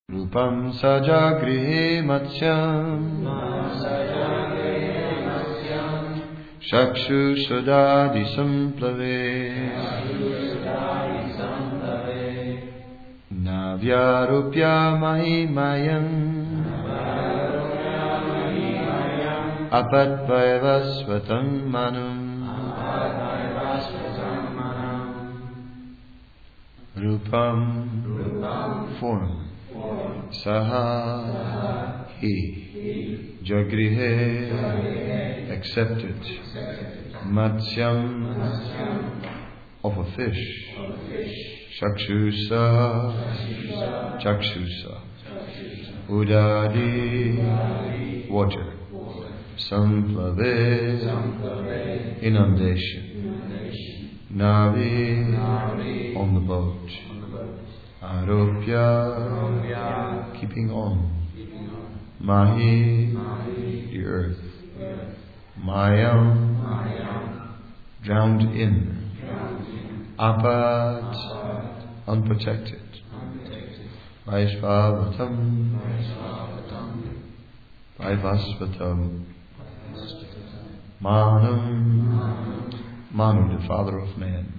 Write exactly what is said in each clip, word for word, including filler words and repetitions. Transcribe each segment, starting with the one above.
Rupam sajagrihe matsyam Shakshu sudadi samplave Navyarupya mahimayam Apadvaivasvatam manam Rupam, Rupam form Saha He Jagrihe accepted Matsyam of a fish Chakshusa Chakshusa Udadi water Samplave inundation Navi on the boat Aropya keeping on Mahi the earth Mayam drowned in Apat unprotected Vaishvavatam Vaivasvatam Manam Manu, the father of man.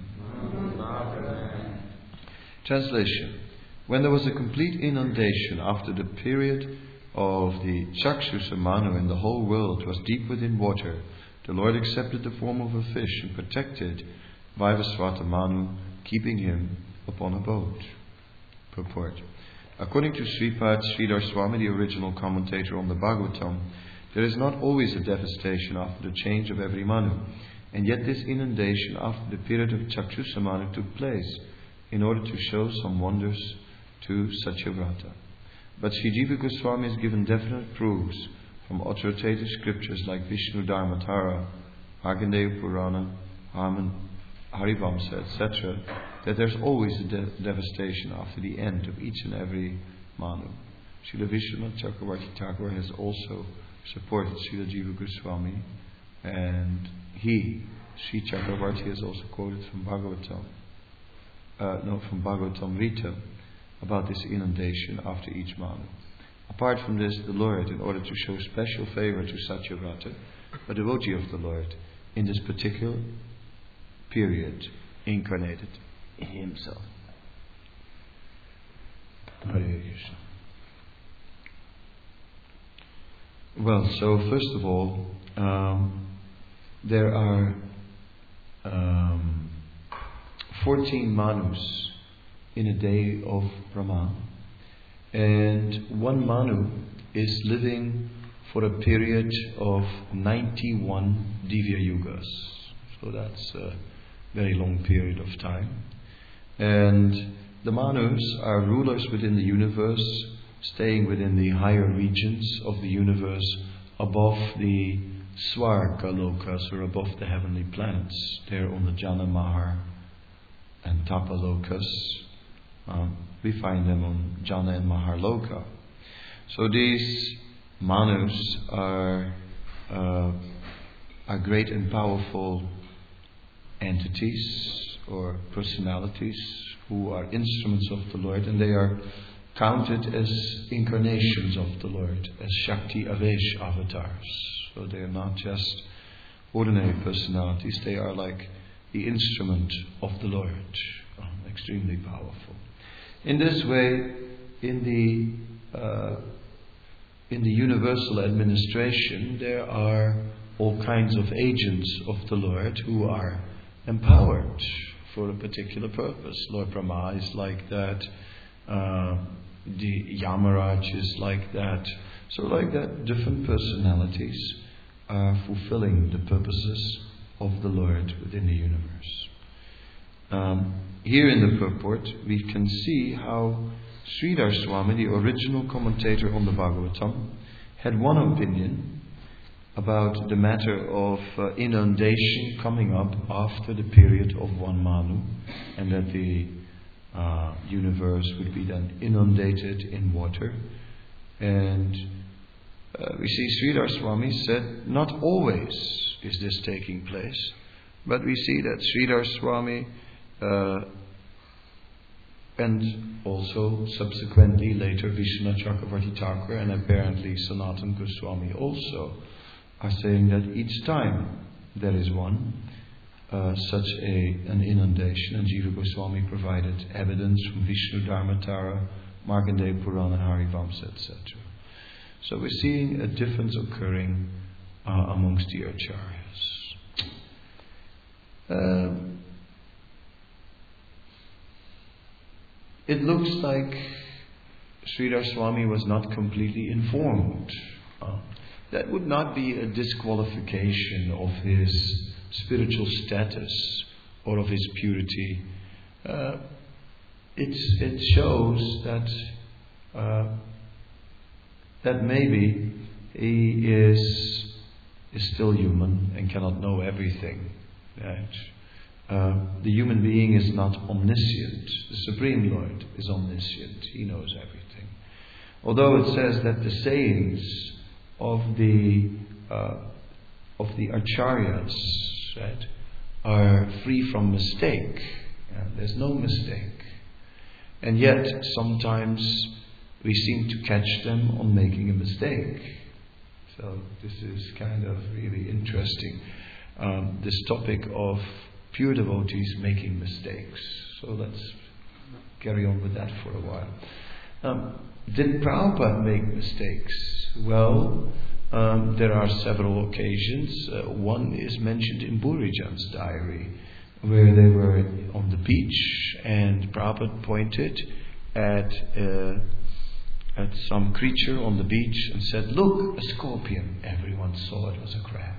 Translation. When there was a complete inundation after the period of the Chakshusa Manu and the whole world was deep within water, the Lord accepted the form of a fish and protected Vaivasvata Manu, keeping him upon a boat. Purport. According to Sripad Sridhar Swami, the original commentator on the Bhagavatam, there is not always a devastation after the change of every Manu. And yet this inundation after the period of Chakshusa Manu took place in order to show some wonders to Satyavrata. But Sri Jiva Goswami has given definite proofs from authoritative scriptures like Vishnu Dharmatara, Markandeya Purana, Harivamsa, et cetera, that there's always a de- devastation after the end of each and every Manu. Srila Vishwanath Chakravarti Thakur has also supported Srila Jiva Goswami, and he, Sri Chakravarti, has also quoted from Bhagavatam, uh, no, from Bhagavatam Rita, about this inundation after each Manu. Apart from this, the Lord, in order to show special favor to Satyavrata, a devotee of the Lord, in this particular period, incarnated himself. Hare Krishna. Well, so first of all, um, there are um, fourteen Manus in a day of Brahma, and one Manu is living for a period of ninety-one Divya Yugas. So that's a very long period of time. And the Manus are rulers within the universe, staying within the higher regions of the universe, above the Svarga Lokas, or above the heavenly planets. There on the Jana Mahar and Tapa Lokas. Um, we find them on Jana and Mahar Loka. So these Manus are, uh, are great and powerful entities or personalities who are instruments of the Lord, and they are counted as incarnations of the Lord, as Shakti Avesh avatars. So they are not just ordinary personalities, they are like the instrument of the Lord, um, extremely powerful. In this way, in the uh, in the universal administration, there are all kinds of agents of the Lord who are empowered for a particular purpose. Lord Brahma is like that. Uh, the Yamaraj is like that. So like that, different personalities are fulfilling the purposes of the Lord within the universe. Um, here in the purport, we can see how Sridhar Swami, the original commentator on the Bhagavatam, had one opinion about the matter of uh, inundation coming up after the period of one Manu, and that the uh, universe would be then inundated in water. And uh, we see Sridhar Swami said, not always is this taking place, but we see that Sridhar Swami uh, and also subsequently later Vishwanath Chakravarti Thakur and apparently Sanatana Goswami also are saying that each time there is one, uh, such a an inundation, and Jiva Goswami provided evidence from Vishnu Dharmatara, Markandeya Purana, Harivamsa, et cetera. So we're seeing a difference occurring uh, amongst the Acharyas. Um, it looks like Sridhar Swami was not completely informed. Uh, that would not be a disqualification of his spiritual status or of his purity. Uh, it's, it shows that uh, that maybe he is is still human and cannot know everything. Right? Uh, the human being is not omniscient. The Supreme Lord is omniscient. He knows everything. Although it says that the sayings of the uh, of the acharyas, right, are free from mistake. Yeah, there's no mistake, and yet sometimes we seem to catch them on making a mistake. So this is kind of really interesting. Um, this topic of pure devotees making mistakes. So let's carry on with that for a while. Um, did Prabhupada make mistakes? Well, um, there are several occasions. Uh, one is mentioned in Burijan's diary, where they were on the beach and Prabhupada pointed at uh, at some creature on the beach and said, "Look, a scorpion." Everyone saw it was a crab.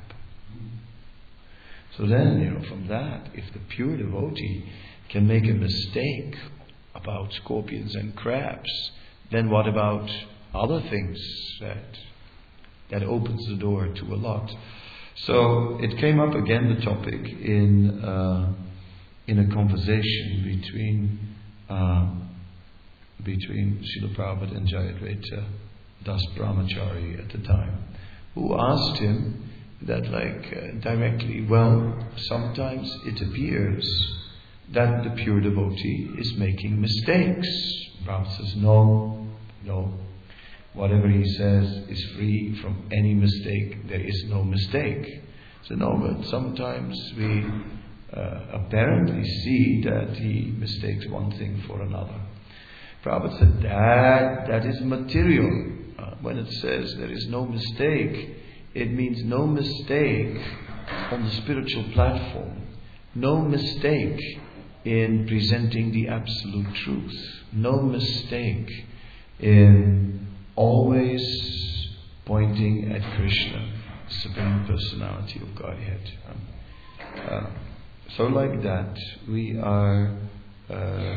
So then, you know, from that, if the pure devotee can make a mistake about scorpions and crabs, then what about other things that that opens the door to a lot? So it came up again, the topic, in uh, in a conversation between uh, between Srila Prabhupada and Jayadvaita Das Brahmachari at the time, who asked him that, like, uh, directly, well, sometimes it appears that the pure devotee is making mistakes. Prabhupada says, no, no. Whatever he says is free from any mistake. There is no mistake. So no, but sometimes we uh, apparently see that he mistakes one thing for another. Prabhupada said that that is material. Uh, when it says there is no mistake, it means no mistake on the spiritual platform, no mistake in presenting the absolute truth, no mistake in always pointing at Krishna, the Supreme Personality of Godhead. Um, uh, so like that, we are uh,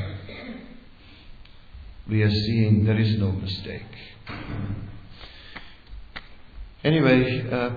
we are seeing there is no mistake. Anyway, uh,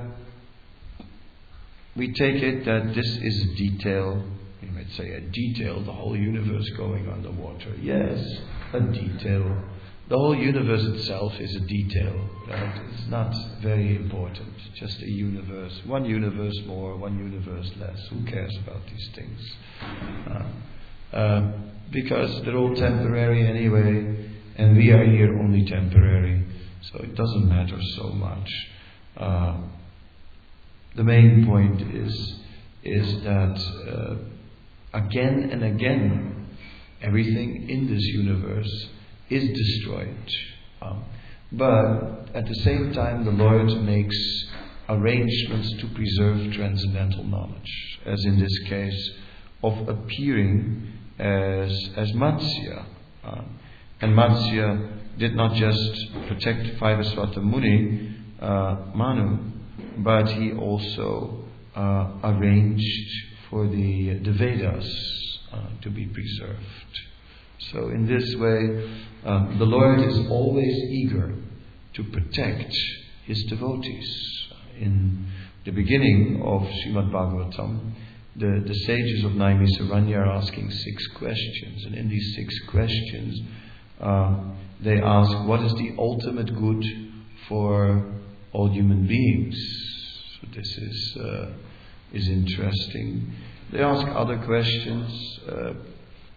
we take it that this is a detail. You might say a detail, the whole universe going underwater. Yes, a detail. The whole universe itself is a detail. Right? It's not very important. Just a universe. One universe more, one universe less. Who cares about these things? Uh, uh, because they're all temporary anyway, and we are here only temporary. So it doesn't matter so much. Uh, the main point is is that uh, again and again everything in this universe is destroyed, um, but at the same time the Lord makes arrangements to preserve transcendental knowledge, as in this case of appearing as as Matsya, um, and Matsya did not just protect Vaivasvata Muni, Uh, Manu, but he also uh, arranged for the the Vedas uh, to be preserved. So in this way, um, the Lord is always eager to protect His devotees. In the beginning of Srimad Bhagavatam, the, the sages of Naimisaranya are asking six questions, and in these six questions, uh, they ask, what is the ultimate good for all human beings? So this is uh, is interesting. They ask other questions. Uh,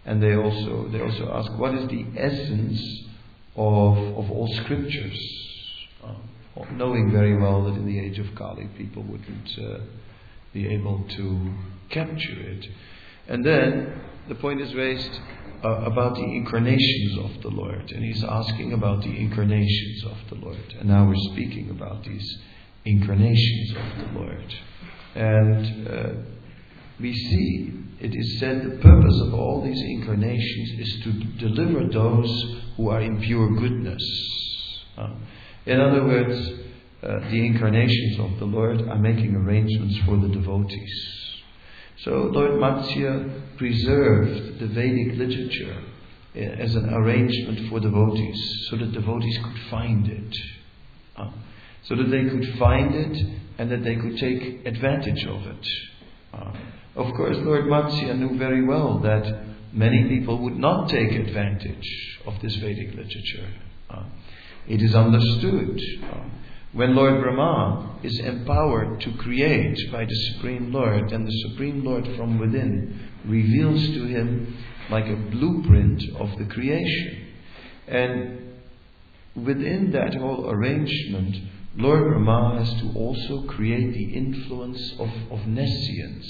And they also they also ask, what is the essence of of all scriptures? Uh, knowing very well that in the age of Kali people wouldn't uh, be able to capture it. And then the point is raised uh, about the incarnations of the Lord, and he's asking about the incarnations of the Lord. And now we're speaking about these incarnations of the Lord. And uh, we see, it is said, the purpose of all these incarnations is to deliver those who are in pure goodness. Uh, in other words, uh, the incarnations of the Lord are making arrangements for the devotees. So Lord Matsya preserved the Vedic literature as an arrangement for devotees, so that devotees could find it. Uh, so that they could find it and that they could take advantage of it. Uh, of course, Lord Matsya knew very well that many people would not take advantage of this Vedic literature. Uh, it is understood. Uh, when Lord Brahma is empowered to create by the Supreme Lord, and the Supreme Lord from within reveals to him like a blueprint of the creation. And within that whole arrangement, Lord Brahma has to also create the influence of, of nescience,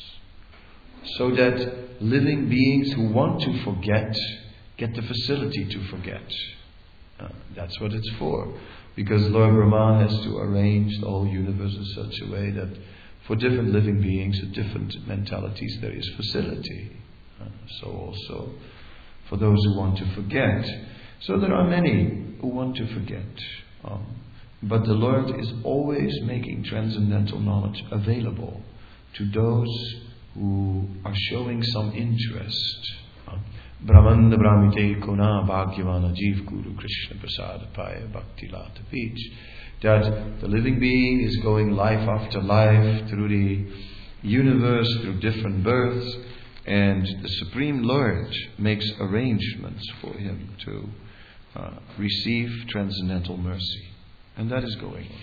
so that living beings who want to forget get the facility to forget. Uh, that's what it's for. Because Lord Brahma has to arrange the whole universe in such a way that for different living beings with different mentalities there is facility. Uh, so also for those who want to forget. So there are many who want to forget. Um, but the Lord is always making transcendental knowledge available to those who are showing some interest. Uh, Brahmanda Brahmite Kona Bhagyavana Jeev Guru Krishna Prasad Paya Bhakti Lata Peach. That the living being is going life after life through the universe, through different births, and the Supreme Lord makes arrangements for him to uh, receive transcendental mercy. And that is going on.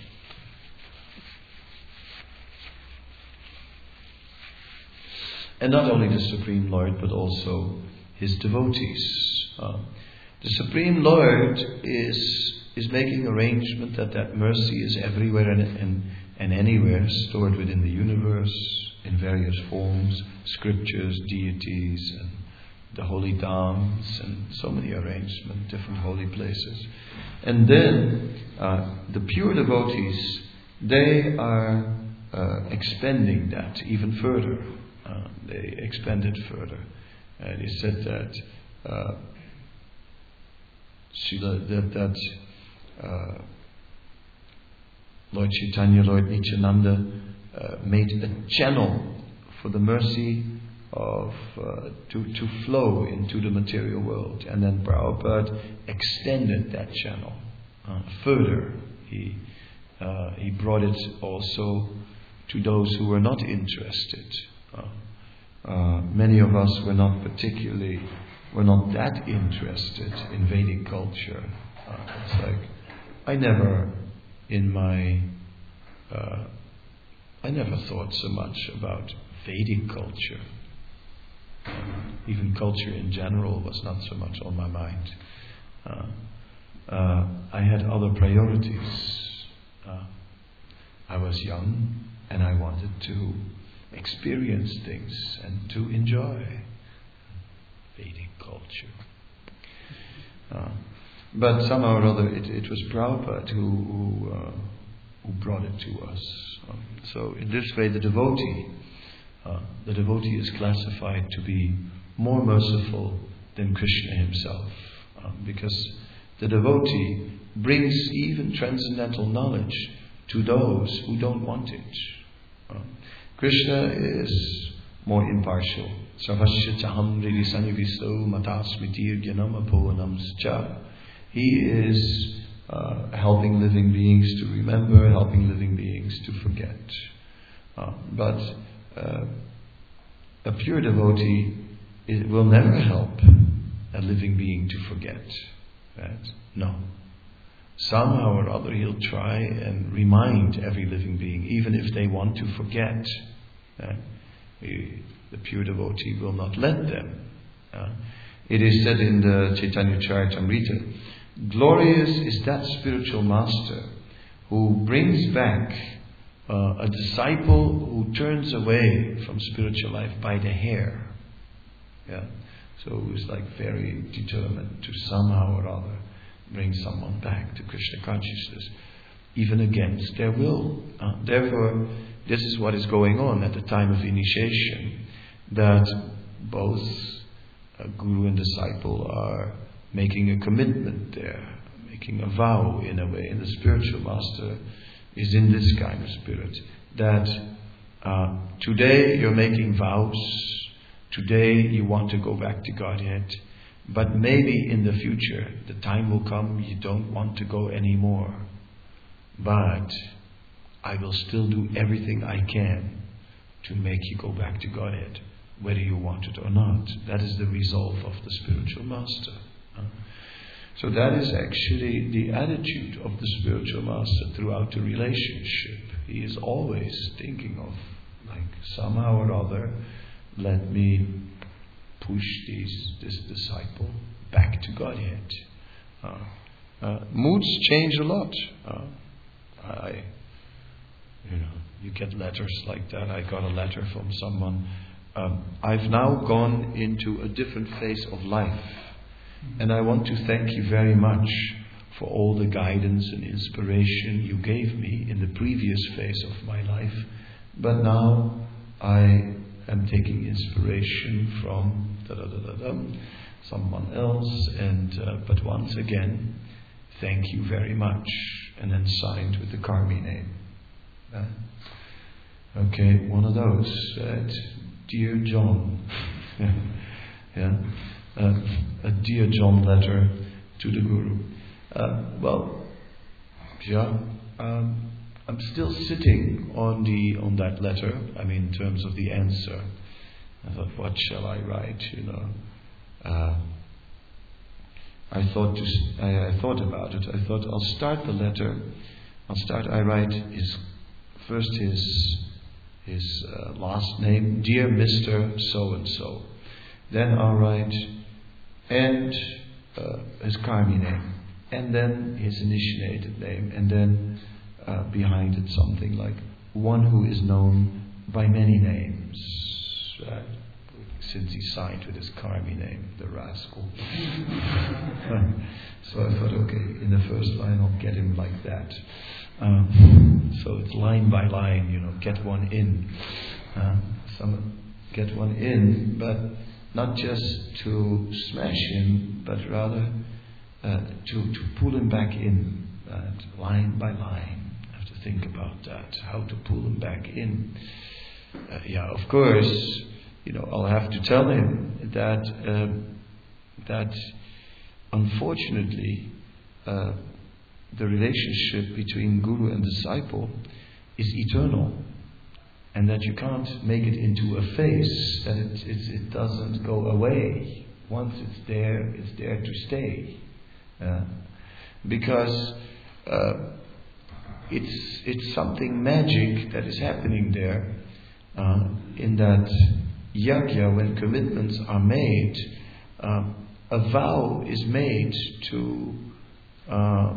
And not only the Supreme Lord, but also his devotees. Uh, the Supreme Lord is is making arrangement that that mercy is everywhere and, and, and anywhere, stored within the universe in various forms, scriptures, deities, and the holy dhams, and so many arrangements, different holy places. And then uh, the pure devotees, they are uh, expanding that even further. Uh, they expand it further. And he said that uh, that, that uh, Lord Chaitanya, Lord Nityananda uh, made a channel for the mercy of uh, to, to flow into the material world. And then Prabhupada extended that channel uh, further. He, uh, he brought it also to those who were not interested. Uh, Uh, many of us were not particularly, were not that interested in Vedic culture. Uh, it's like, I never, in my, uh, I never thought so much about Vedic culture. Uh, even culture in general was not so much on my mind. Uh, uh, I had other priorities. Uh, I was young and I wanted to experience things and to enjoy Vedic culture. Uh, but somehow or other it, it was Prabhupada who, who, uh, who brought it to us. Um, so in this way the devotee, uh, the devotee is classified to be more merciful than Krishna himself. Um, because the devotee brings even transcendental knowledge to those who don't want it. Um, Krishna is more impartial. Sarvasya chaham rili saniviso matasmitir gyanam apovanam cha. He is uh, helping living beings to remember, helping living beings to forget. Uh, but uh, a pure devotee it will never help a living being to forget. Right? No. Somehow or other he'll try and remind every living being, even if they want to forget. Uh, he, the pure devotee will not let them Uh, it is said in the Chaitanya Charitamrita, glorious is that spiritual master who brings back uh, a disciple who turns away from spiritual life by the hair. Yeah. So who's like very determined to somehow or other bring someone back to Krishna consciousness, even against their will. Uh, therefore, this is what is going on at the time of initiation, that both uh, guru and disciple are making a commitment there, making a vow in a way. And the spiritual master is in this kind of spirit, that uh, today you're making vows, today you want to go back to Godhead, but maybe in the future the time will come you don't want to go anymore. But I will still do everything I can to make you go back to Godhead, whether you want it or not. That is the resolve of the spiritual master. So that is actually the attitude of the spiritual master throughout the relationship. He is always thinking of, like, somehow or other, let me push these, this disciple back to Godhead. Uh, uh, moods change a lot. Uh, I, you know, you get letters like that. I got a letter from someone. Um, I've now gone into a different phase of life, and I want to thank you very much for all the guidance and inspiration you gave me in the previous phase of my life. But now I am taking inspiration from da da da da da, someone else, and uh, but once again, thank you very much, and then signed with the Karmi name. Uh, okay, one of those. Uh, dear John, yeah, uh, a dear John letter to the Guru. Uh, well, yeah, um, I'm still sitting on the on that letter. I mean, in terms of the answer, I thought, what shall I write? You know, uh, I thought to, I, I thought about it. I thought I'll start the letter. I'll start. I write his first his his uh, last name, dear Mister So and So. Then I'll write and uh, his Karmi name, and then his initiated name, and then uh, behind it something like one who is known by many names. Right? Since he signed with his Karmi name, the rascal. So I thought, okay, in the first line I'll get him like that. Um, so it's line by line, you know, get one in. Uh, some get one in, but not just to smash him, but rather uh, to, to pull him back in, uh, line by line. I have to think about that, how to pull him back in. Uh, yeah, of course, you know, I'll have to tell him that uh, that unfortunately uh, the relationship between guru and disciple is eternal, and that you can't make it into a phase, that it, it, it doesn't go away. Once it's there, it's there to stay. Uh, because uh, it's it's something magic that is happening there, uh, in that yajna, when commitments are made, uh, a vow is made to uh,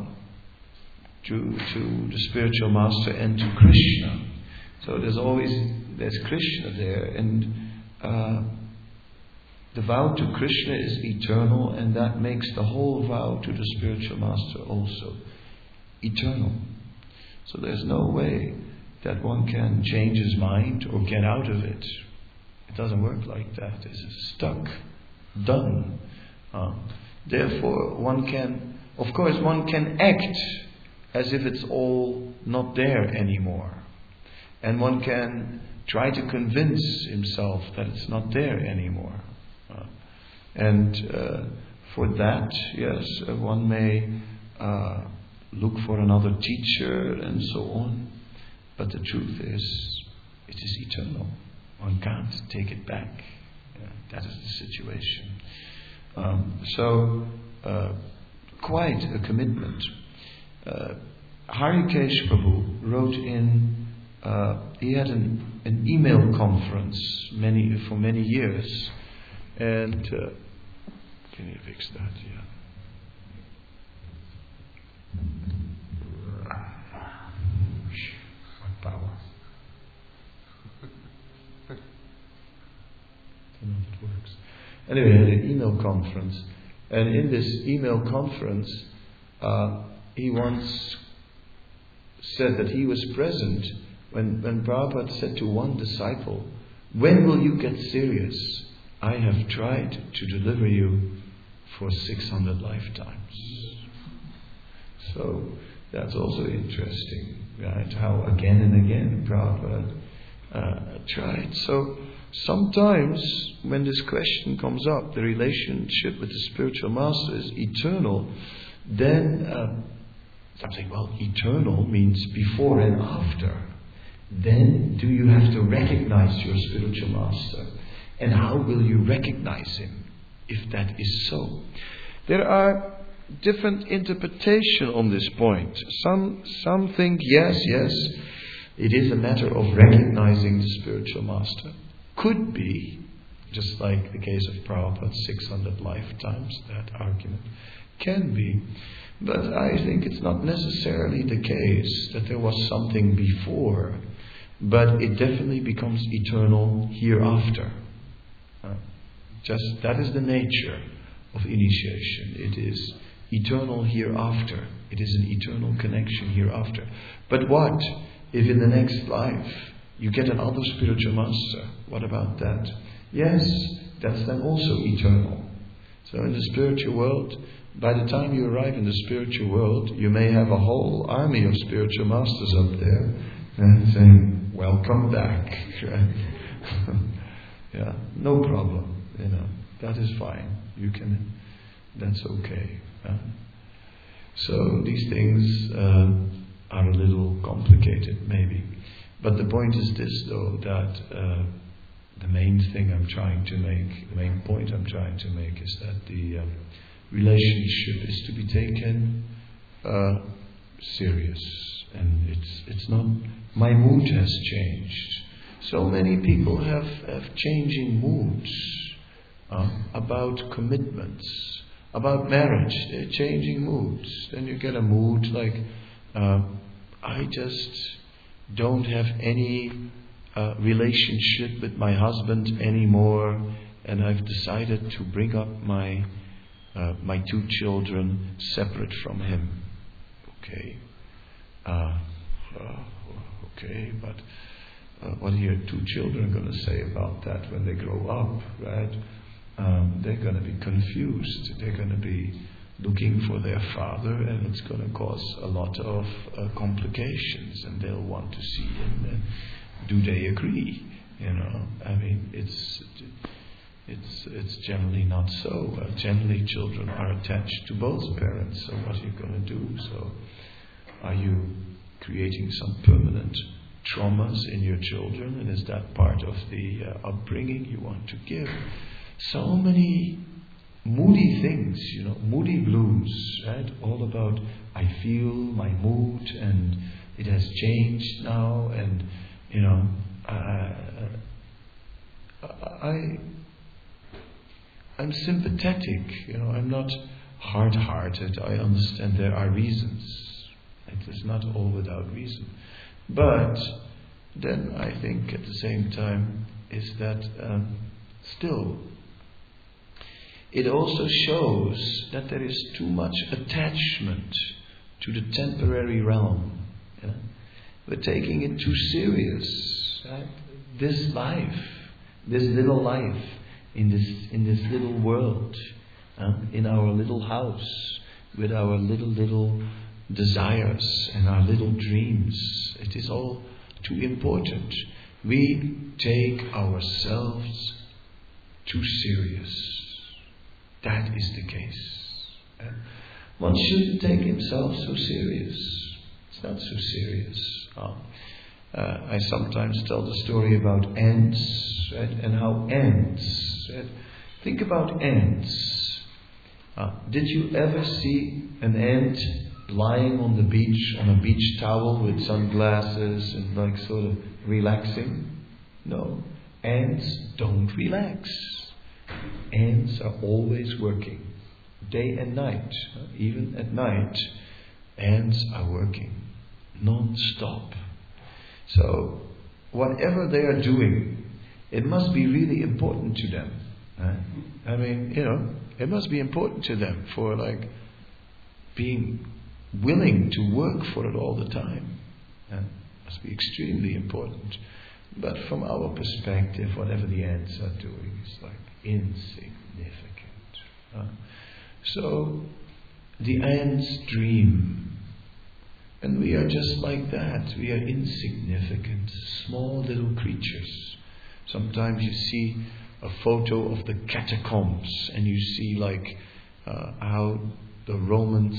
to to the spiritual master and to Krishna. So there's always there's Krishna there, and uh, the vow to Krishna is eternal, and that makes the whole vow to the spiritual master also eternal. So there's no way that one can change his mind or get out of it. It doesn't work like that. It's stuck, done. Uh, therefore, one can, of course, one can act as if it's all not there anymore. And one can try to convince himself that it's not there anymore. Uh, and uh, for that, yes, uh, one may uh, look for another teacher and so on. But the truth is, it is eternal. One can't take it back. Yeah, that is the situation. Um, so, uh, quite a commitment. Uh, Harikesh Prabhu wrote in, uh, he had an, an email conference many for many years, and uh, Can you fix that? Yeah. What power? I don't know if it works. Anyway, I had an email conference, and in this email conference, uh, he once said that he was present when, when Prabhupada said to one disciple, "When will you get serious? I have tried to deliver you for six hundred lifetimes." So that's also interesting, right? How again and again Prabhupada uh, tried. So sometimes when this question comes up, the relationship with the spiritual master is eternal, then uh, I'm saying, well, eternal means before and after. Then do you have to recognize your spiritual master? And how will you recognize him if that is so? There are different interpretations on this point. Some some think yes, yes, it is a matter of recognizing the spiritual master. Could be, just like the case of Prabhupada, six hundred lifetimes, that argument can be. But I think it's not necessarily the case that there was something before, but it definitely becomes eternal hereafter. Uh, just that is the nature of initiation. It is eternal hereafter. It is an eternal connection hereafter. But what if in the next life you get another spiritual master? What about that? Yes, that's then also eternal. So in the spiritual world, by the time you arrive in the spiritual world, you may have a whole army of spiritual masters up there and saying, "Welcome back." Yeah, no problem. You know, that is fine. You can. That's okay. Uh, so these things uh, are a little complicated, maybe. But the point is this, though, that uh, the main thing I'm trying to make, the main point I'm trying to make, is that the uh, relationship is to be taken uh, serious, and it's it's not. My mood has changed. So many people have, have changing moods uh, about commitments, about marriage. They're changing moods. Then you get a mood like, uh, I just don't have any uh, relationship with my husband anymore, and I've decided to bring up my uh, my two children separate from him. Okay, uh, uh, okay, but uh, what are your two children going to say about that when they grow up, right? Um, they're going to be confused. They're going to be looking for their father, and it's going to cause a lot of uh, complications, and they'll want to see him. And do they agree? You know, I mean, it's it's it's generally not so. Uh, generally, children are attached to both parents. So, what are you going to do? So, are you creating some permanent traumas in your children, and is that part of the uh, upbringing you want to give? So many moody things, you know, moody blues, right? All about, I feel my mood and it has changed now, and you know, I, I, I'm sympathetic, you know, I'm not hard-hearted. I understand there are reasons. It is not all without reason. But then I think at the same time is that um, still it also shows that there is too much attachment to the temporary realm. Yeah? We're taking it too serious. Right? This life, this little life, in this in this little world, uh, in our little house, with our little little desires and our little dreams, it is all too important. We take ourselves too serious. That is the case. One shouldn't take himself so serious. It's not so serious. Uh, uh, I sometimes tell the story about ants, right? And how ants, right? Think about ants. Uh, did you ever see an ant lying on the beach, on a beach towel with sunglasses and like sort of relaxing? No. Ants don't relax. Ants are always working, day and night. Even at night, ants are working, non-stop. So, whatever they are doing, it must be really important to them. Right? I mean, you know, it must be important to them for like being willing to work for it all the time. It must be extremely important. But from our perspective, whatever the ants are doing is like insignificant. Uh, so, the ants dream. And we are just like that. We are insignificant, small little creatures. Sometimes you see a photo of the catacombs and you see like uh, how the Romans,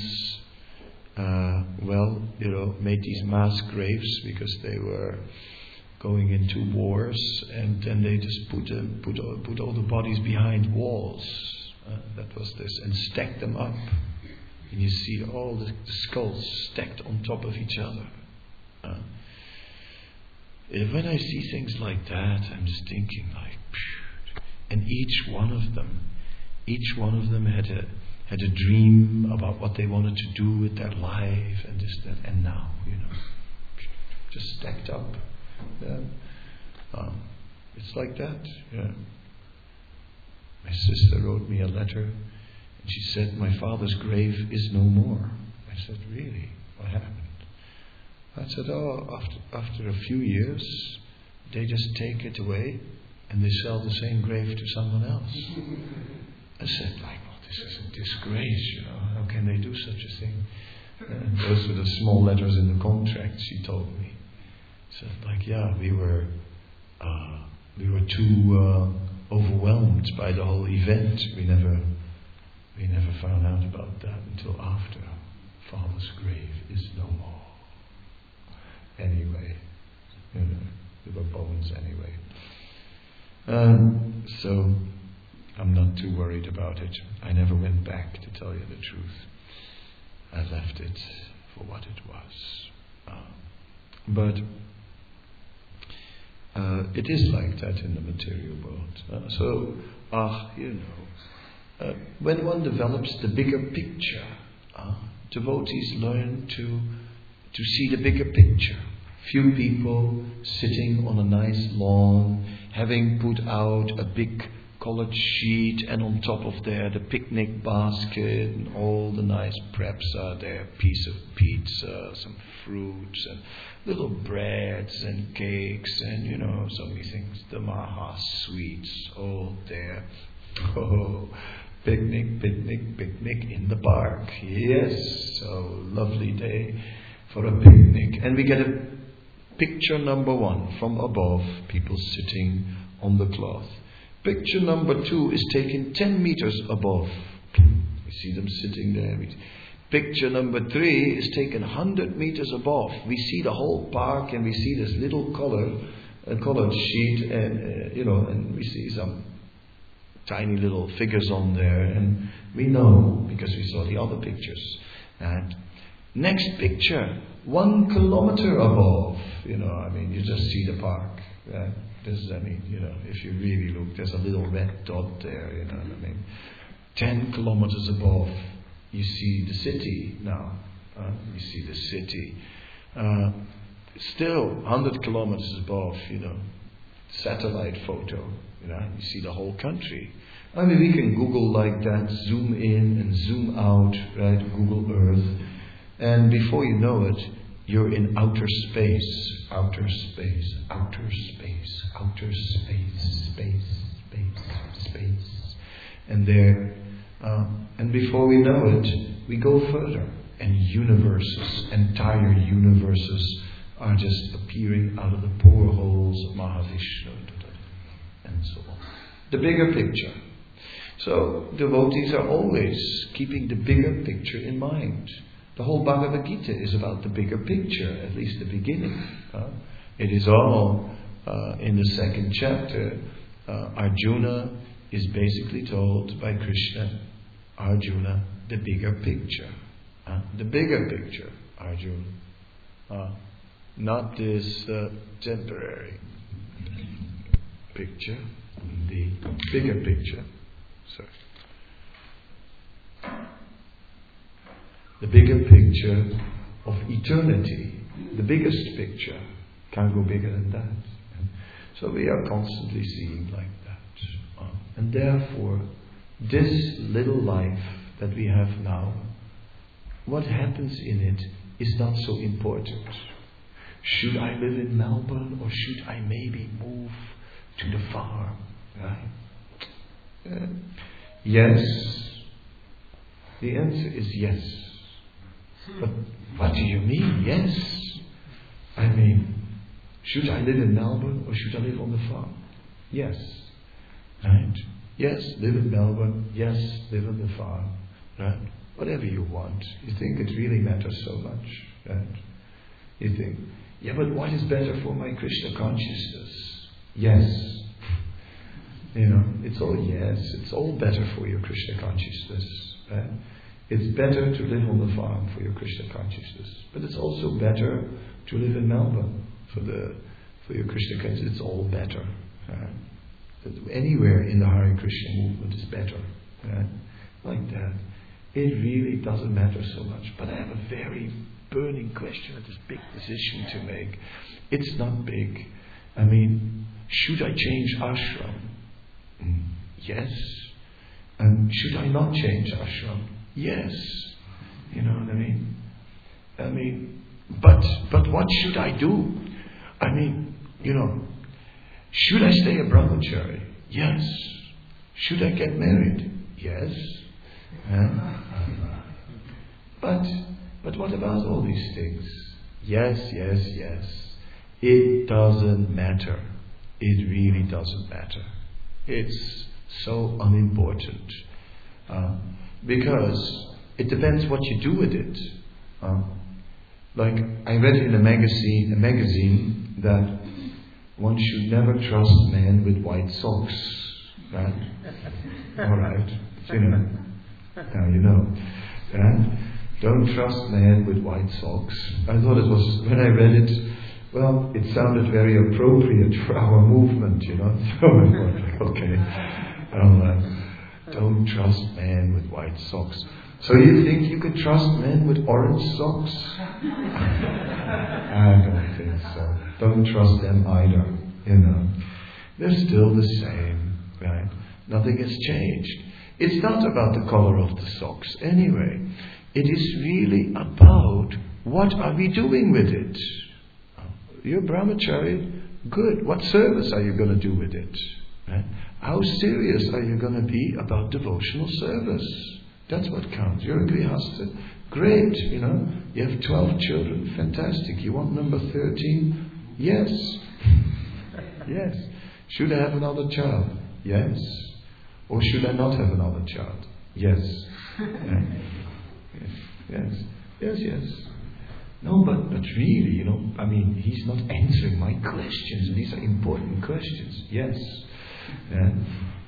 uh, well, you know, made these mass graves because they were going into wars, and then they just put uh, put all, put all the bodies behind walls. Uh, that was this, and stacked them up. And you see all the, the skulls stacked on top of each other. Uh, when I see things like that, I'm just thinking like, phew. And each one of them, each one of them had a had a dream about what they wanted to do with their life, and this, that, and now, you know, just stacked up. Yeah. Um, it's like that. Yeah. My sister wrote me a letter, and she said, "My father's grave is no more." I said, "Really? What happened?" I said, "Oh, after after a few years, they just take it away, and they sell the same grave to someone else." I said, "Like, well, this is a disgrace, you know. How can they do such a thing?" And those were the small letters in the contract. She told me. Said, like, yeah, we were uh, we were too uh, overwhelmed by the whole event. We never we never found out about that until after. Father's grave is no more. Anyway, you know, there were bones anyway. Um, so I'm not too worried about it. I never went back, to tell you the truth. I left it for what it was. Uh, but Uh, it is like that in the material world. Uh, so, ah, you know, uh, when one develops the bigger picture, uh, devotees learn to to see the bigger picture. Few people sitting on a nice lawn, having put out a big colored sheet, and on top of there the picnic basket and all the nice preps are there, piece of pizza, some fruits and little breads and cakes and, you know, so many things, the maha sweets, all there. Oh, picnic, picnic, picnic in the park. Yes, so lovely day for a picnic. And we get a picture number one from above, people sitting on the cloth. Picture number two is taken ten meters above. We see them sitting there. Picture number three is taken one hundred meters above. We see the whole park, and we see this little color, uh, colored sheet, and uh, you know, and we see some tiny little figures on there, and we know because we saw the other pictures. And next picture, one kilometer above. You know, I mean, you just see the park. Right? This is, I mean, you know, if you really look, there's a little red dot there. You know what I mean? Ten kilometers above, you see the city now. Uh, you see the city. Uh, still, one hundred kilometers above, you know, satellite photo. You know, you see the whole country. I mean, we can Google like that, zoom in and zoom out, right? Google Earth, and before you know it, you're in outer space, outer space, outer space, outer space, space, space, space, and there. Uh, and before we know it, we go further, and universes, entire universes, are just appearing out of the pore holes of Mahavishnu, and so on. The bigger picture. So, devotees are always keeping the bigger picture in mind. The whole Bhagavad Gita is about the bigger picture, at least the beginning. Uh, it is all uh, in the second chapter. Uh, Arjuna is basically told by Krishna, Arjuna, the bigger picture. Uh, the bigger picture, Arjuna. Uh, not this uh, temporary picture, the bigger picture. Sorry. The bigger picture of eternity, the biggest picture, can't go bigger than that. So we are constantly seeing like that. And therefore, this little life that we have now, what happens in it is not so important. Should I live in Melbourne or should I maybe move to the farm? Right? Uh, yes. The answer is yes. But what do you mean, yes? I mean, should I live in Melbourne or should I live on the farm? Yes. Right? Yes, live in Melbourne. Yes, live on the farm. Right? Whatever you want. You think it really matters so much. Right? You think, yeah, but what is better for my Krishna consciousness? Yes. You know, it's all yes. It's all better for your Krishna consciousness. Right? It's better to live on the farm for your Krishna consciousness. But it's also better to live in Melbourne for the for your Krishna consciousness. It's all better. Right? Anywhere in the Hare Krishna movement is better. Right? Like that. It really doesn't matter so much. But I have a very burning question, this big decision to make. It's not big. I mean, should I change ashram? Mm, yes. And should I not change ashram? Yes. You know what I mean? I mean, but but what should I do? I mean, you know, should I stay a brahmachari? Yes. Should I get married? Yes. Uh, but but what about all these things? Yes, yes, yes. It doesn't matter. It really doesn't matter. It's so unimportant. Uh, because it depends what you do with it. Uh, like I read in a magazine, a magazine that one should never trust men with white socks. Right? All right. You know. Now you know. Right? Don't trust men with white socks. I thought it was, when I read it, well, it sounded very appropriate for our movement, you know. So I thought, okay, well, uh, don't trust men with white socks. So you think you could trust men with orange socks? I don't think so. Don't trust them either, you know. They're still the same, right? Nothing has changed. It's not about the color of the socks anyway. It is really about what are we doing with it. You're brahmachari, good. What service are you going to do with it? Right? How serious are you going to be about devotional service? That's what counts. You're a grihastha, great, you know. You have twelve children, fantastic. You want number thirteen? Yes. Yes. Should I have another child? Yes. Or should I not have another child? Yes. Yeah. Yes. Yes. Yes, yes. No, but, but really, you know, I mean, he's not answering my questions. These are important questions. Yes. And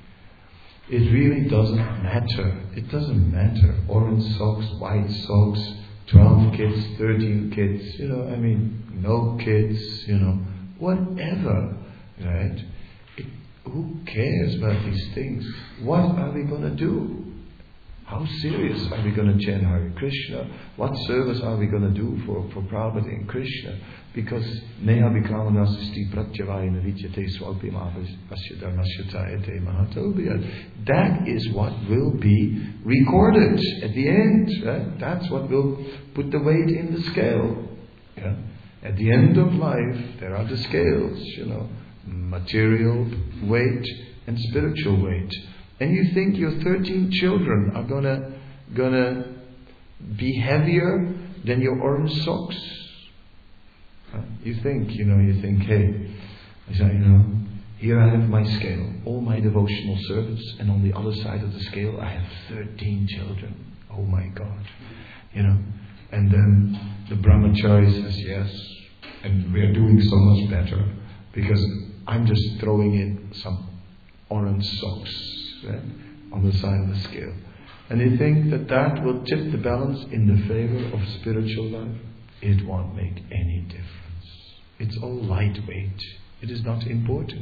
it really doesn't matter. It doesn't matter. Orange socks, white socks, twelve kids, thirteen kids, you know, I mean, no kids, you know, whatever, right? It, who cares about these things? What are we going to do? How serious are we going to chant Hare Krishna? What service are we going to do for, for Prabhupada and Krishna? Because neha vikramanasisti pratyavayana vidyate swalpim avasya dharmasya tayate mahatobhya. That is what will be recorded at the end. Right? That's what will put the weight in the scale. Yeah? At the end of life, there are the scales, you know, material weight and spiritual weight. And you think your thirteen children are gonna gonna be heavier than your orange socks? Huh? You think, you know, you think, hey, I say, you know, here I have my scale, all my devotional service, and on the other side of the scale I have thirteen children. Oh my God, you know. And then the brahmachari says yes, and we are doing so much better because I'm just throwing in some orange socks. Right, on the side of the scale. And you think that that will tip the balance in the favor of spiritual life? It won't make any difference. It's all lightweight. It is not important.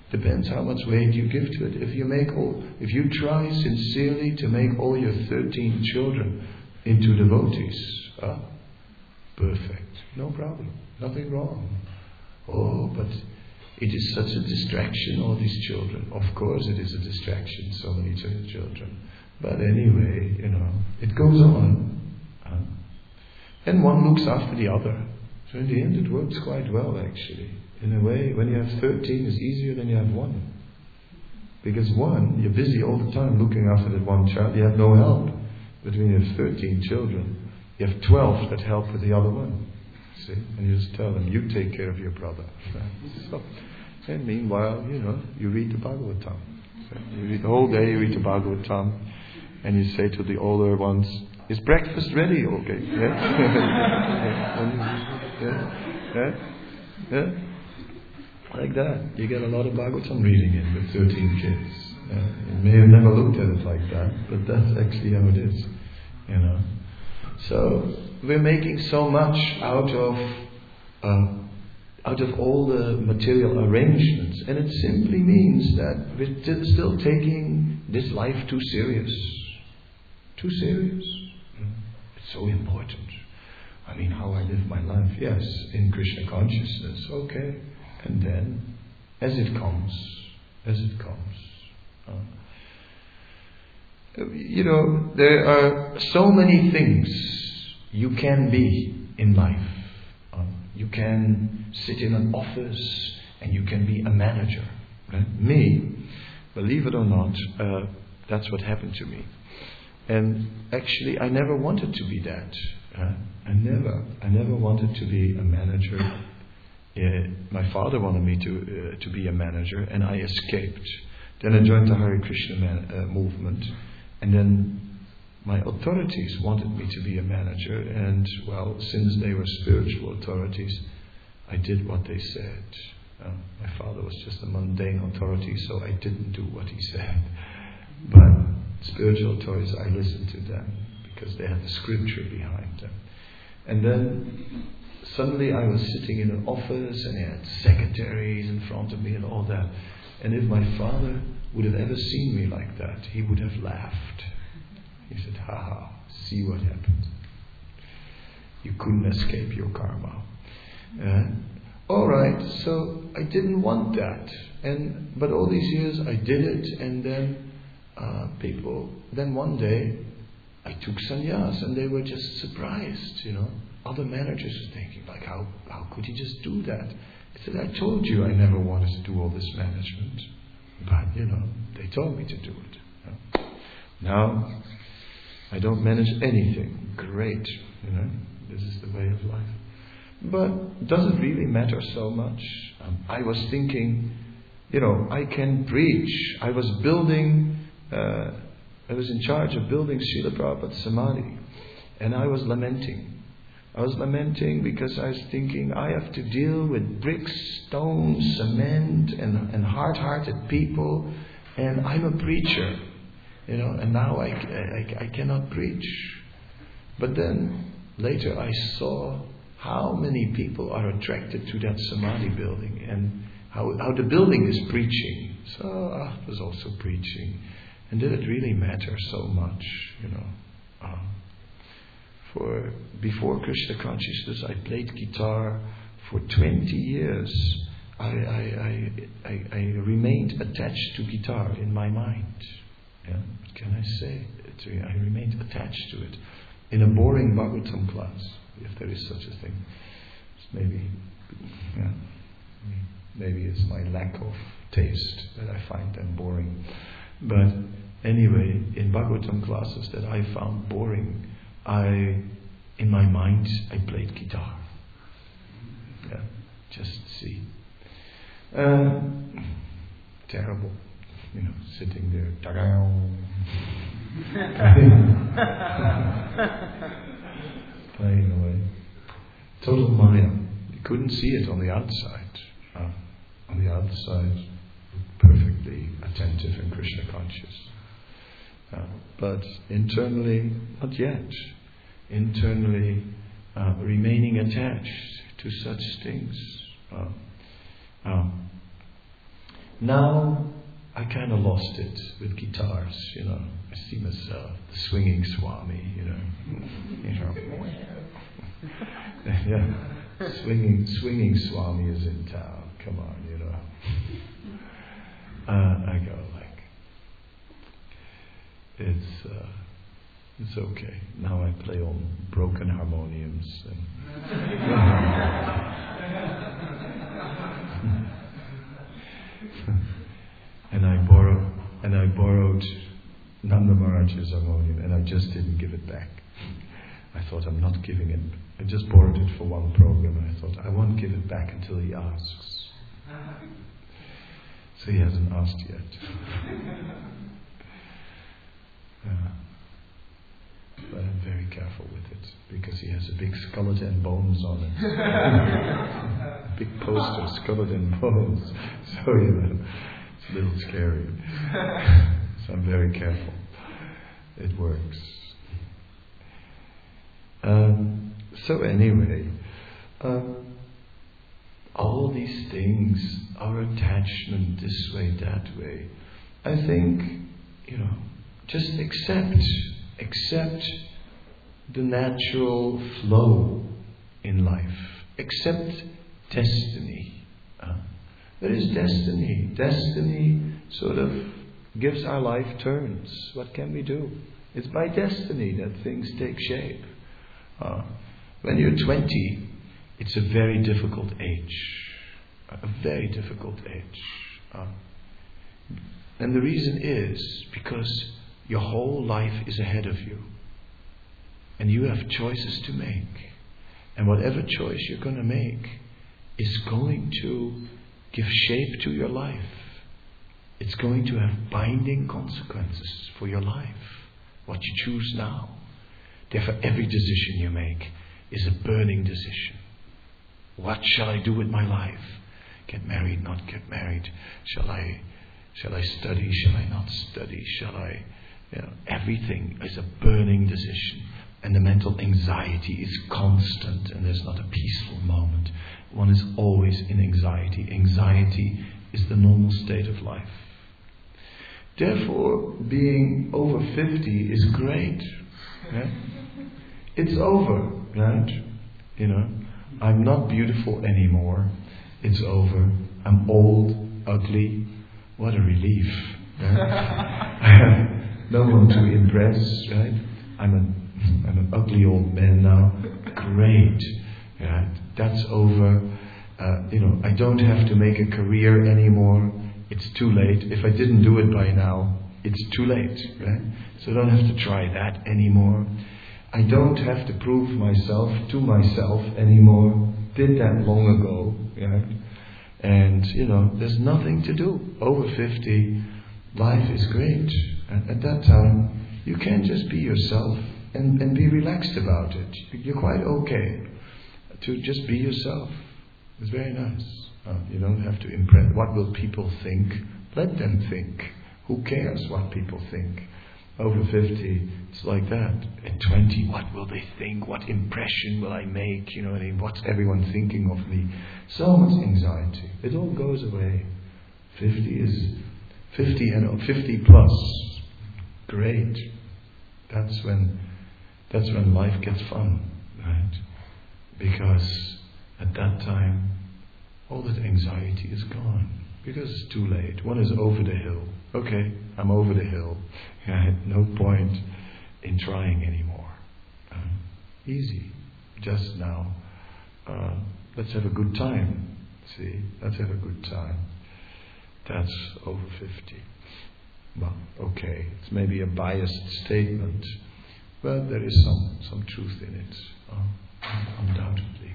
Depends how much weight you give to it. If you make all, if you try sincerely to make all your thirteen children into devotees, ah, perfect, no problem, nothing wrong. Oh, but it is such a distraction, all these children. Of course it is a distraction, so many children. But anyway, you know, it goes on. Ah. And one looks after the other. So in the end it works quite well, actually. In a way, when you have thirteen, it's easier than you have one. Because one, you're busy all the time looking after that one child. You have no help. But when you have thirteen children, you have twelve that help with the other one. See? And you just tell them, you take care of your brother. So, and meanwhile, you know, you read the Bhagavatam. So you read the whole day, you read the Bhagavatam, and you say to the older ones, is breakfast ready? Okay. Yeah? yeah? Yeah? Yeah? Like that. You get a lot of Bhagavatam reading in with thirteen kids. Uh, you may have never looked at it like that, but that's actually how it is. You know. So we're making so much out of uh, out of all the material arrangements, and it simply means that we're t- still taking this life too serious. Too serious. It's so important. I mean, how I live my life, yes, in Krishna consciousness, okay. And then, as it comes, as it comes. Uh, you know, there are so many things you can be in life. Uh, you can sit in an office and you can be a manager. Right? Me, believe it or not, uh, that's what happened to me. And actually, I never wanted to be that. Uh, I never, I never wanted to be a manager. Uh, my father wanted me to uh, to be a manager, and I escaped. Then I joined the Hare Krishna man, uh, movement, and then my authorities wanted me to be a manager. And well, since they were spiritual authorities, I did what they said. Uh, my father was just a mundane authority, so I didn't do what he said. But spiritual authorities, I listened to them because they had the scripture behind them. And then suddenly I was sitting in an office and I had secretaries in front of me and all that. And if my father would have ever seen me like that, he would have laughed. He said, ha ha, see what happened. You couldn't escape your karma. Uh, Alright, so I didn't want that. And but all these years I did it, and then uh, people, then one day I took sannyas, and they were just surprised, you know. Other managers were thinking, like, how, how could he just do that? I said, I told you I never wanted to do all this management. But, you know, they told me to do it. You know. Now, I don't manage anything. Great, you know. This is the way of life. But does it really matter so much? Um, I was thinking, you know, I can preach. I was building... Uh, I was in charge of building Srila Prabhupada's Samadhi, and I was lamenting. I was lamenting because I was thinking, I have to deal with bricks, stones, cement, and, and hard-hearted people, and I'm a preacher, you know, and now I, I, I cannot preach. But then, later I saw how many people are attracted to that Samadhi building, and how, how the building is preaching. So I was also preaching. And did it really matter so much, you know? Uh, for before Krishna consciousness, I played guitar for twenty years. I, I, I, I, I remained attached to guitar in my mind. Yeah? What can I say? It, I remained attached to it. In a boring Bhagavatam class, if there is such a thing. It's maybe, yeah, maybe it's my lack of taste that I find them boring. But anyway, in Bhagavatam classes that I found boring, I, in my mind, I played guitar. Yeah, just see. Uh, terrible, you know, sitting there, playing away. Total Maya. You couldn't see it on the outside. Uh, on the outside, perfectly attentive and Krishna conscious. Uh, but internally, not yet. Internally, uh, remaining attached to such things. Uh, uh, Now I kind of lost it with guitars, you know. I see myself, the swinging Swami, you know. You know. Yeah, swinging, swinging Swami is in town. Come on, you know. Uh, I go like, it's uh, it's okay. Now I play on broken harmoniums and. And I borrow, and I borrowed Nanda Maharaj's harmonium, and I just didn't give it back. I thought, I'm not giving it. I just borrowed it for one program, and I thought, I won't give it back until he asks. So he hasn't asked yet. uh, but I'm very careful with it, because he has a big skeleton bones on it. A big poster, skeleton bones. So, you know, it's a little scary. So I'm very careful. It works. Um, so anyway, um, all these things, our attachment this way, that way, I think, you know, just accept, accept the natural flow in life. Accept destiny. Uh, there is destiny. Destiny sort of gives our life turns. What can we do? It's by destiny that things take shape. Uh, when you're twenty, it's a very difficult age. A very difficult age. Uh, and the reason is because your whole life is ahead of you. And you have choices to make. And whatever choice you're going to make is going to give shape to your life. It's going to have binding consequences for your life. What you choose now. Therefore, every decision you make is a burning decision. What shall I do with my life? Get married, not get married? Shall I, shall I study? Shall I not study? Shall I? You know, everything is a burning decision. And the mental anxiety is constant, and there's not a peaceful moment. One is always in anxiety. Anxiety is the normal state of life. Therefore, being over fifty is great. Right? It's over, right? You know, I'm not beautiful anymore. It's over. I'm old, ugly. What a relief. Right? I have no one to impress, right? I'm a I'm an ugly old man now. Great. Right? That's over. Uh, you know, I don't have to make a career anymore. It's too late. If I didn't do it by now, it's too late. Right? So I don't have to try that anymore. I don't have to prove myself to myself anymore. Did that long ago. Right? And, you know, there's nothing to do. Over fifty, life is great. And at that time, you can just be yourself. And, and be relaxed about it. You're quite okay to just be yourself. It's very nice. Uh, you don't have to impress. What will people think? Let them think. Who cares what people think? Over fifty, it's like that. At twenty, what will they think? What impression will I make? You know what I mean? What's everyone thinking of me? So much anxiety. It all goes away. Fifty is fifty and fifty plus. Great. That's when. That's when life gets fun, right? Because at that time, all that anxiety is gone. Because it's too late. One is over the hill. Okay, I'm over the hill. Right? No point in trying anymore. Uh, easy. Just now. Uh, let's have a good time. See? Let's have a good time. That's over fifty. Well, okay. It's maybe a biased statement. But there is some, some truth in it, uh, undoubtedly.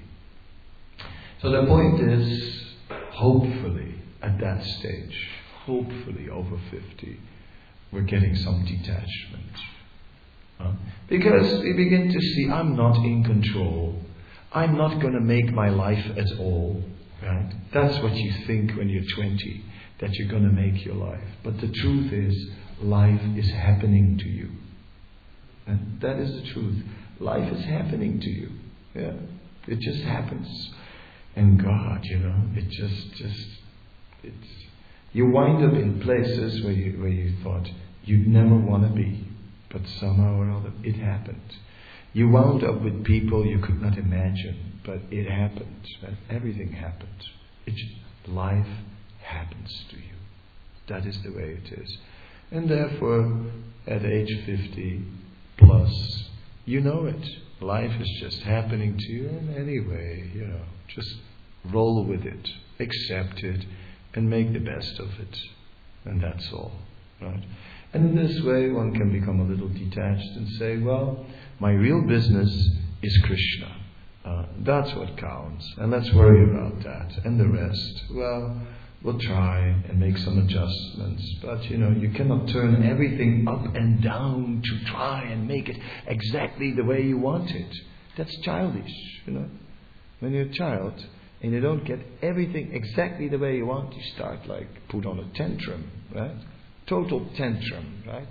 So the point is, hopefully, at that stage, hopefully over fifty, we're getting some detachment. Uh, because we begin to see, I'm not in control. I'm not going to make my life at all. Right? That's what you think when you're twenty, that you're going to make your life. But the truth is, life is happening to you. And that is the truth. Life is happening to you. Yeah. It just happens. And God, you know, it just, just, it's, You wind up in places where you, where you thought you'd never want to be, but somehow or other it happened. You wound up with people you could not imagine, but it happened. And everything happened. It, life happens to you. That is the way it is. And therefore, at age fifty plus, you know it. Life is just happening to you, and anyway, you know, just roll with it, accept it, and make the best of it. And that's all, right? And in this way, one can become a little detached and say, well, my real business is Krishna. Uh, that's what counts. And let's worry about that. And the rest, well, we'll try and make some adjustments. But, you know, you cannot turn everything up and down to try and make it exactly the way you want it. That's childish, you know. When you're a child and you don't get everything exactly the way you want, you start like put on a tantrum, right? Total tantrum, right?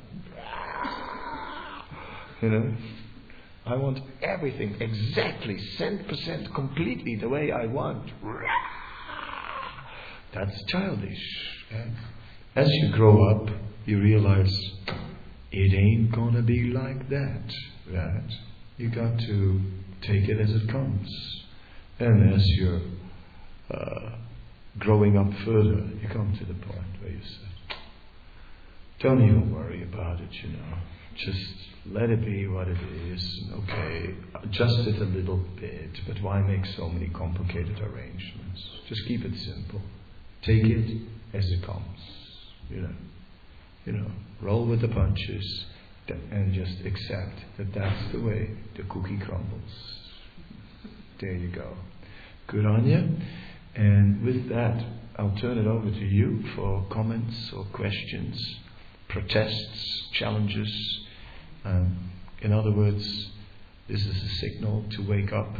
You know, I want everything exactly, cent percent, completely the way I want. That's childish. Right? As you grow up, you realize it ain't gonna be like that, right? You got to take it as it comes. And as you're uh, growing up further, you come to the point where you say, don't even worry about it, you know. Just let it be what it is. Okay, adjust it a little bit, but why make so many complicated arrangements? Just keep it simple. Take it as it comes. You know, you know, roll with the punches, and just accept that that's the way the cookie crumbles. There you go. Good on you. And with that, I'll turn it over to you for comments or questions, protests, challenges. Um, in other words, this is a signal to wake up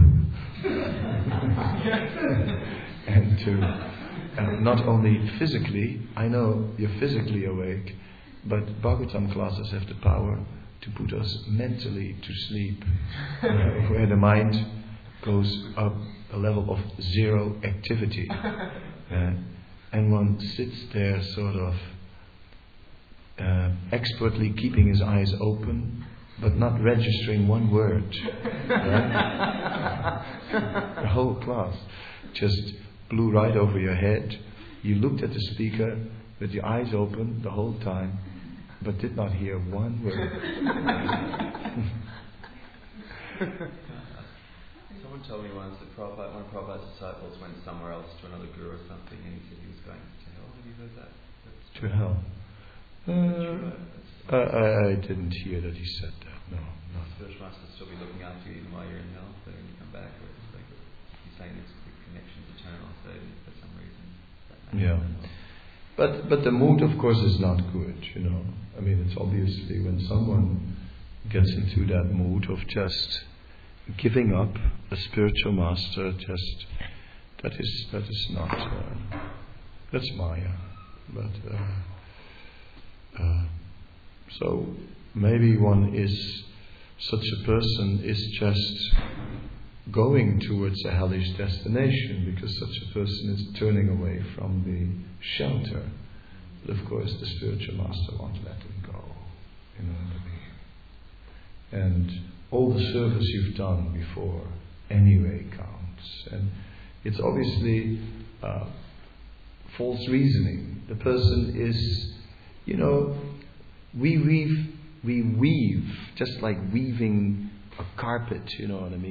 and to uh, not only physically, I know you're physically awake, but Bhagavatam classes have the power to put us mentally to sleep, uh, where the mind goes up a level of zero activity. Uh, and one sits there sort of uh, expertly keeping his eyes open, but not registering one word. Right? The whole class just blew right over your head. You looked at the speaker with your eyes open the whole time, but did not hear one word. Someone told me once that Prabhupada, one of Prabhupada's disciples went somewhere else to another guru or something, and he said he was going to hell. Have you heard that? That's to hell? Uh, I, I didn't hear that he said that. No, no. The spiritual master will still be looking after you even while you're in hell, but when you come back, or it's like he's saying it's the connection's eternal, so for some reason. That yeah. But but the mood, of course, is not good. You know, I mean, it's obviously when someone gets into that mood of just giving up a spiritual master, just that is that is not uh, that's Maya. But uh, uh, so maybe one is such a person is just going towards a hellish destination because such a person is turning away from the shelter. But of course, the spiritual master won't let him go. You know what I mean? And all the service you've done before anyway counts. And it's obviously uh, false reasoning. The person is, you know, we weave, we weave, just like weaving a carpet, you know what I mean?